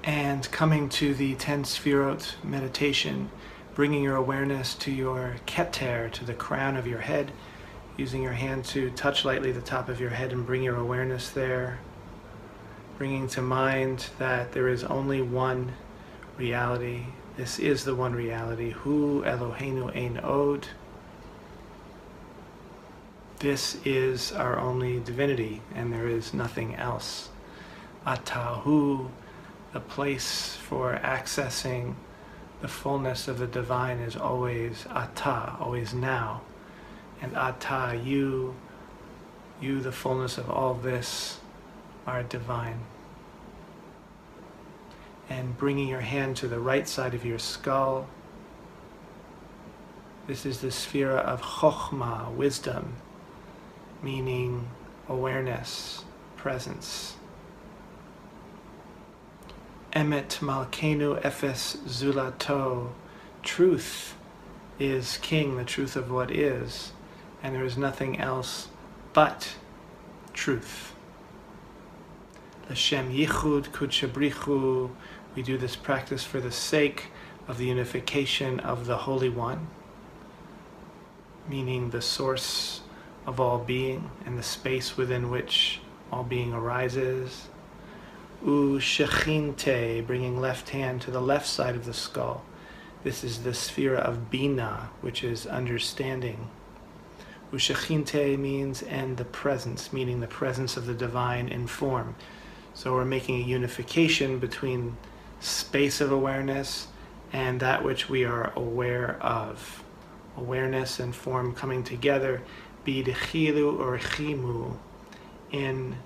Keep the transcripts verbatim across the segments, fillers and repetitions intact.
And coming to the ten Sfirot meditation, bringing your awareness to your keter, to the crown of your head, using your hand to touch lightly the top of your head and bring your awareness there, bringing to mind that there is only one reality. This is the one reality. Hu Eloheinu Ein Od. This is our only divinity, and there is nothing else. Atahu, the place for accessing the fullness of the divine, is always Ata, always now. And Ata, you, you, the fullness of all this, are divine. And bringing your hand to the right side of your skull, this is the Sphira of Chokhmah, wisdom, meaning awareness, presence. Emet Malkeinu Ephes Zulato, truth is king, the truth of what is, and there is nothing else but truth. L'shem Yichud Kudshabrichu, we do this practice for the sake of the unification of the Holy One, meaning the source of all being and the space within which all being arises. U Shechinte, bringing left hand to the left side of the skull. This is the Sphira of Bina, which is understanding. U Shechinte means and the presence, meaning the presence of the divine in form. So we're making a unification between space of awareness and that which we are aware of. Awareness and form coming together, bidechilu or chimu, in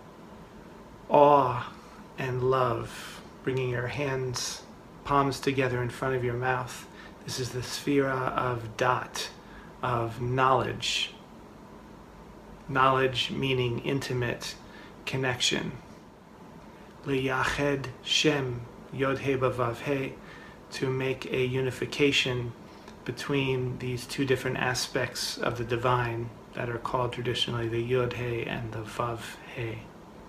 awe and love, bringing your hands, palms together in front of your mouth. This is the Sphira of Dat, of knowledge. Knowledge meaning intimate connection. Liyached Shem Yod He Bavav He, to make a unification between these two different aspects of the divine that are called traditionally the Yod He and the Vav He.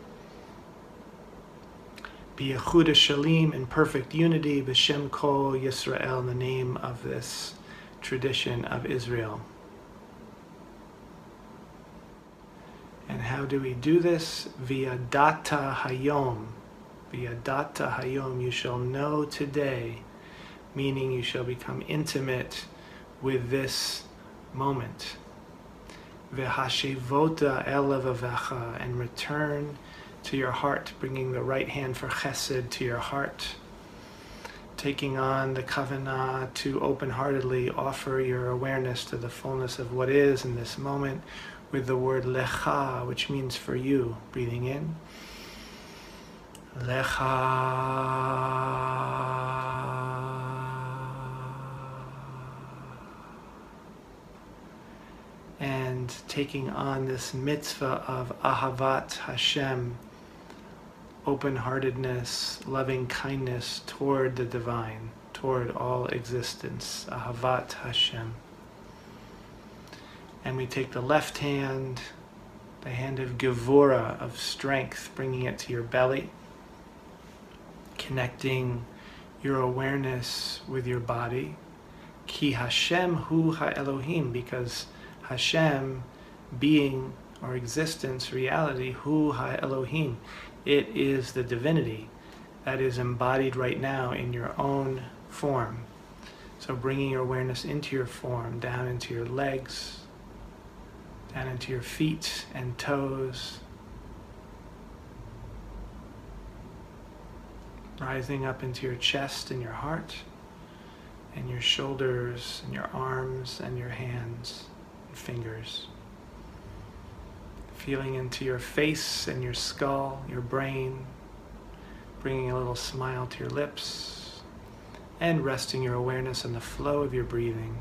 B'Yechuda Shalim, in perfect unity, B'Shem Kol Yisrael, in the name of this tradition of Israel. And how do we do this? Via Data Hayom. Via Data Hayom, you shall know today, meaning you shall become intimate with this moment. V'hashevota el levavecha, and return to your heart, bringing the right hand for chesed to your heart, taking on the kavanah to open-heartedly offer your awareness to the fullness of what is in this moment with the word lecha, which means for you. Breathing in. Lecha. And taking on this mitzvah of ahavat Hashem, open-heartedness, loving kindness toward the divine, toward all existence, ahavat Hashem. And we take the left hand, the hand of Gevura, of strength, bringing it to your belly, connecting your awareness with your body. Ki Hashem hu ha-Elohim, because Hashem, being or existence, reality, hu ha-Elohim, it is the divinity that is embodied right now in your own form. So bringing your awareness into your form, down into your legs, down into your feet and toes, rising up into your chest and your heart, and your shoulders and your arms and your hands and fingers. Feeling into your face and your skull, your brain, bringing a little smile to your lips, and resting your awareness on the flow of your breathing.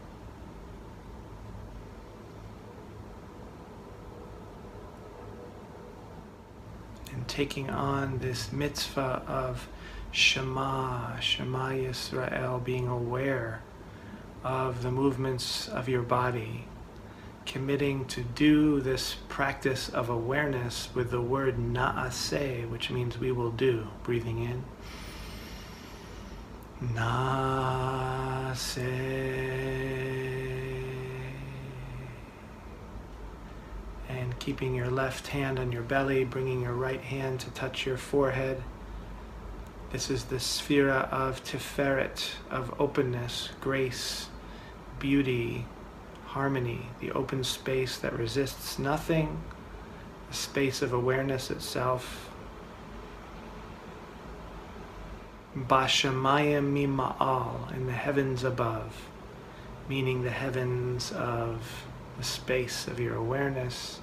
And taking on this mitzvah of Shema, Shema Yisrael, being aware of the movements of your body, committing to do this practice of awareness with the word na'aseh, which means we will do. Breathing in. Nase. And keeping your left hand on your belly, bringing your right hand to touch your forehead. This is the sphera of Tiferet, of openness, grace, beauty, harmony, the open space that resists nothing, the space of awareness itself. Bashamayim mima'al, in the heavens above, meaning the heavens of the space of your awareness,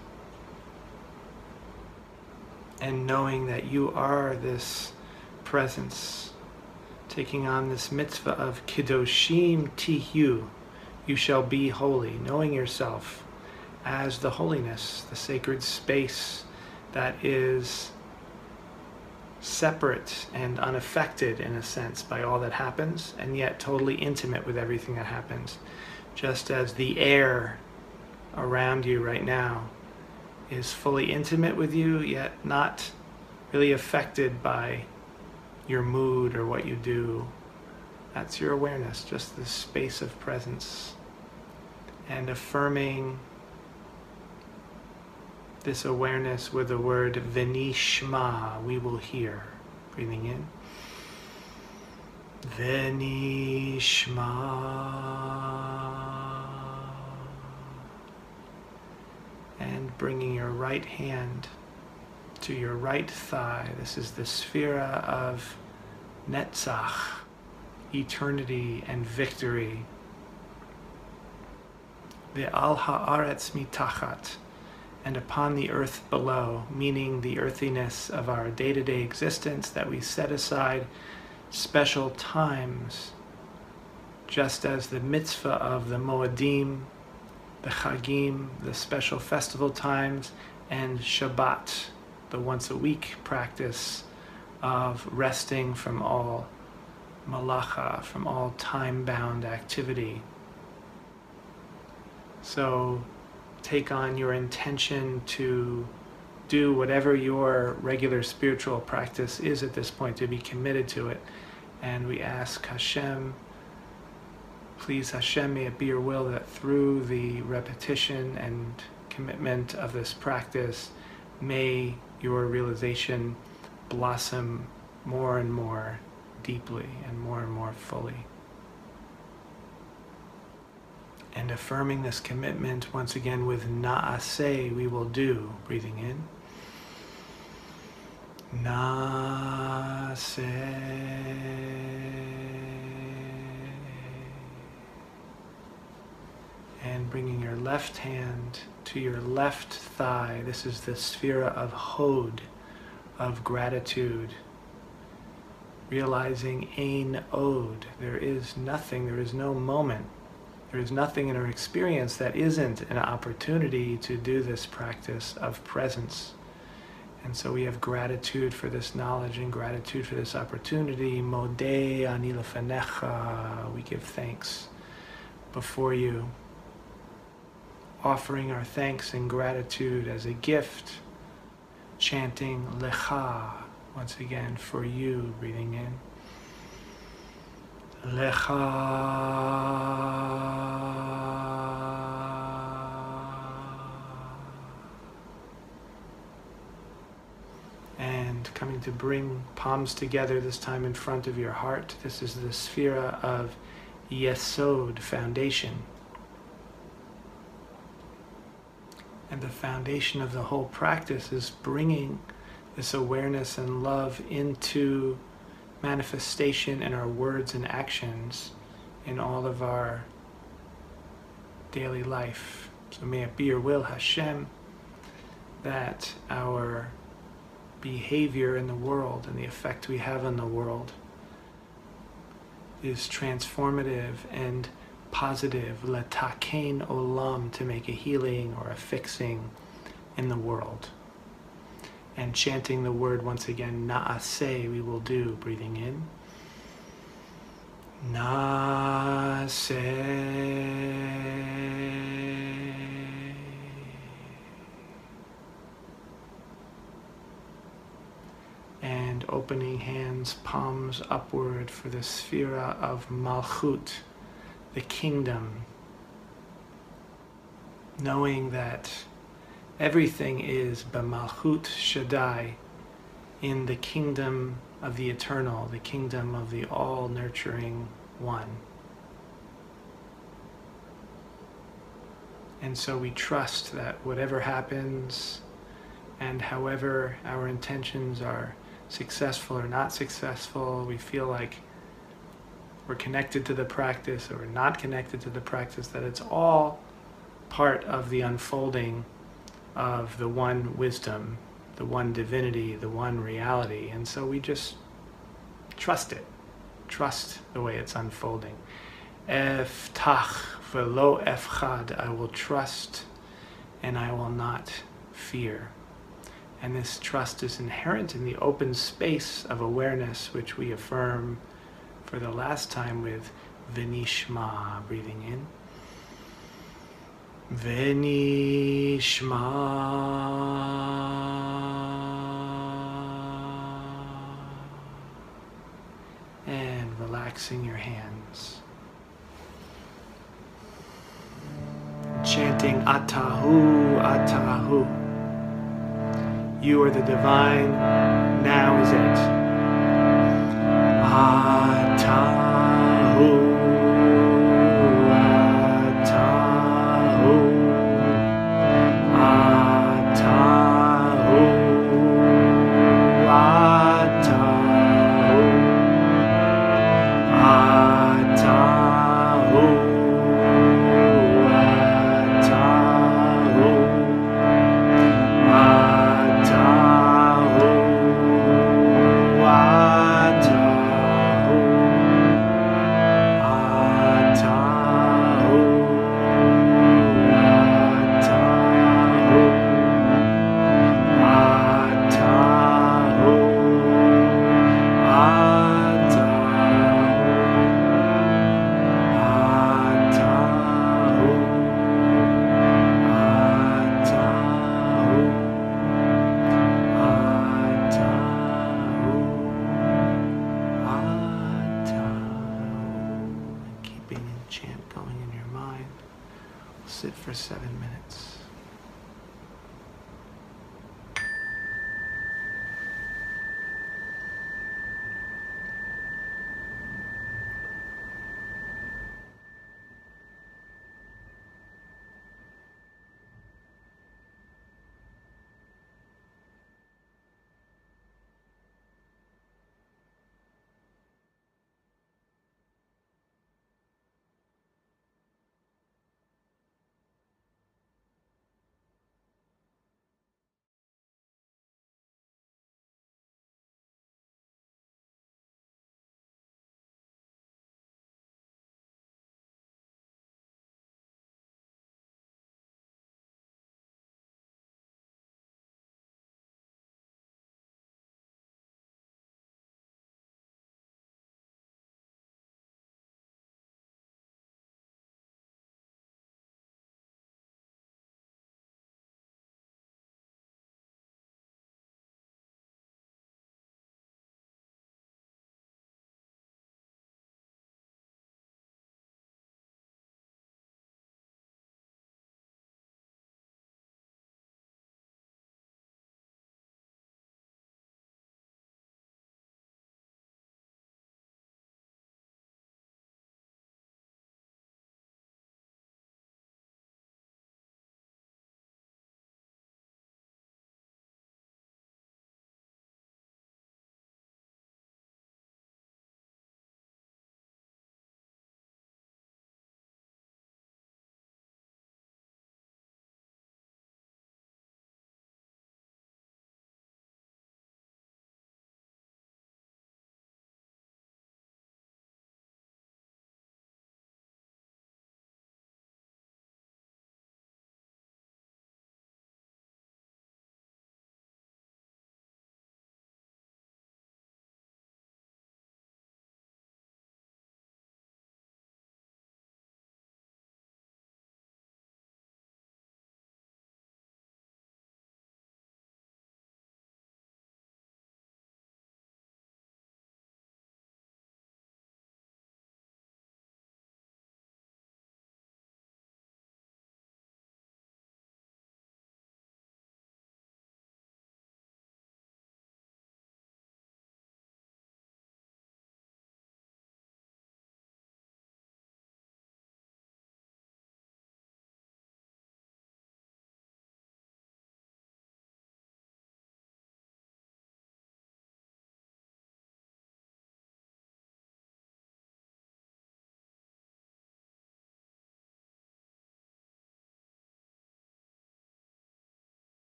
and knowing that you are this presence, taking on this mitzvah of Kiddoshim Tihu, you shall be holy, knowing yourself as the holiness, the sacred space that is separate and unaffected in a sense by all that happens, and yet totally intimate with everything that happens. Just as the air around you right now is fully intimate with you, yet not really affected by your mood or what you do. That's your awareness, just this space of presence. And affirming this awareness with the word Venishma, we will hear. Breathing in. Venishma. And bringing your right hand to your right thigh. This is the sphera of Netzach, eternity and victory. Ve'al ha'aretz mitachat, and upon the earth below, meaning the earthiness of our day-to-day existence, that we set aside special times, just as the mitzvah of the Moedim, the Chagim, the special festival times, and Shabbat, the once-a-week practice of resting from all malacha, from all time-bound activity. So take on your intention to do whatever your regular spiritual practice is at this point, to be committed to it. And we ask Hashem, please Hashem, may it be your will that through the repetition and commitment of this practice, may your realization blossom more and more deeply and more and more fully. And affirming this commitment once again with Na'aseh, we will do. Breathing in. Na'aseh. And bringing your left hand to your left thigh. This is the sphera of Hod, of gratitude. Realizing Ein Od, there is nothing, there is no moment, there is nothing in our experience that isn't an opportunity to do this practice of presence. And so we have gratitude for this knowledge and gratitude for this opportunity. Modeh ani lefanecha, we give thanks before you, offering our thanks and gratitude as a gift, chanting Lecha, once again for you, breathing in. Lecha. And coming to bring palms together, this time in front of your heart. This is the sphera of Yesod, foundation. And the foundation of the whole practice is bringing this awareness and love into manifestation in our words and actions in all of our daily life. So may it be your will, Hashem, that our behavior in the world and the effect we have on the world is transformative and positive, letakein olam, to make a healing or a fixing in the world. And chanting the word once again, Na'aseh, we will do, breathing in. Na'aseh. And and opening hands, palms upward for the Sphira of Malchut, the kingdom. Knowing that everything is B'malchut Shaddai, in the kingdom of the eternal, the kingdom of the all-nurturing one. And so we trust that whatever happens, and however our intentions are successful or not successful, we feel like we're connected to the practice or we're not connected to the practice, that it's all part of the unfolding of the one wisdom, the one divinity, the one reality. And so we just trust it, trust the way it's unfolding. Eftach velo efchad, I will trust and I will not fear. And this trust is inherent in the open space of awareness, which we affirm for the last time with Venishma, breathing in. Venishma. And relaxing your hands. Chanting Atahu, Atahu. You are the divine, now is it. Atahu, Atahu, Atahu, Atahu, Atahu, chant going in your mind. We'll sit for seven minutes.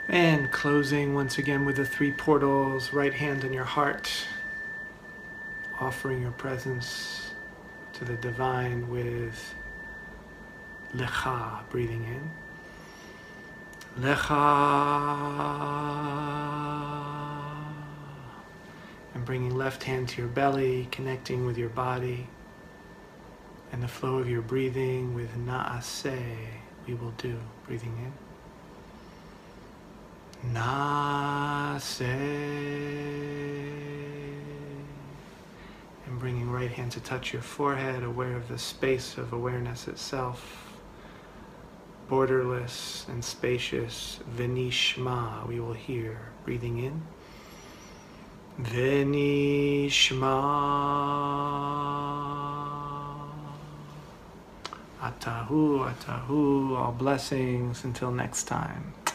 And closing once again with the three portals, right hand on your heart, offering your presence to the divine with Lecha, breathing in. Lecha. And bringing left hand to your belly, connecting with your body and the flow of your breathing with Naaseh, we will do. Breathing in. Naaseh. And bringing right hand to touch your forehead, aware of the space of awareness itself. Borderless and spacious. Venishma, we will hear. Breathing in. Venishma. Atahu, Atahu, all blessings until next time.